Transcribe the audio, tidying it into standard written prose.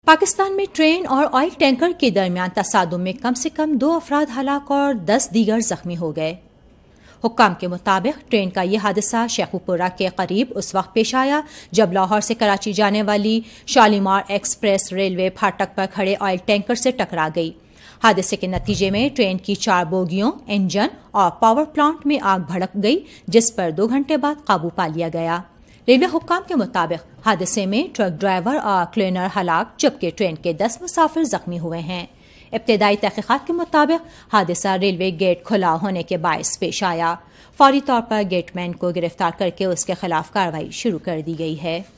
पाकिस्तान में ट्रेन और oil tanker के दरमियान तसादुम में कम से कम 2 अफराद हलाक और 10 दीगर जख्मी हो गए। हुक्काम के मुताबिक ट्रेन का यह हादसा शेखुपुरा के करीब उस वक्त पेश आया जब लाहौर से कराची जाने वाली शालीमार एक्सप्रेस रेलवे फाटक पर खड़े ऑयल टैंकर से टकरा गई। हादसे के नतीजे में ट्रेन की 4 बोगियों, इंजन और पावर प्लांट में आग भड़क गई, जिस पर 2 घंटे बाद काबू पा लिया गया। रेलवे हुक्काम के मुताबिक हादसे में ट्रक ड्राइवर और क्लीनर हलाक जबकि ट्रेन के 10 मुसाफिर जख्मी हुए हैं। इब्तदाई तहकीकात के मुताबिक हादसा रेलवे गेट खुला होने के बायस पेश आया। फौरी तौर पर गेटमैन को गिरफ्तार करके उसके खिलाफ कार्रवाई शुरू कर दी गई है।